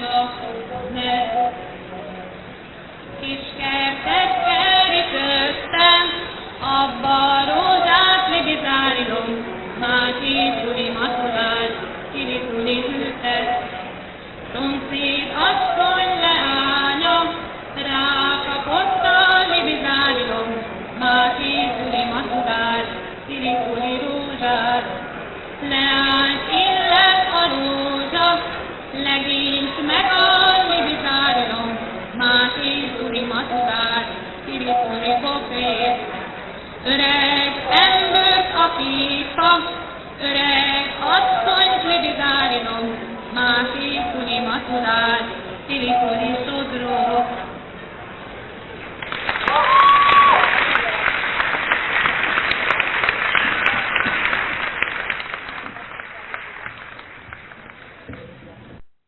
a ne. Kis kertet kerítőztem, abba a rózsát libizárilom, Mási tuli matulát, tili hűtett. Szomszéd asszony leánya, rákapott a libizárilom, Mási tuli matulát, tili rózsát. Leányt illet a rózsa, legényt meg a libizárilom, Mási tuli matulát, tili pofét. Öreg embert a pipa, öreg asszonyt libizárilom, Mási tuli matulát,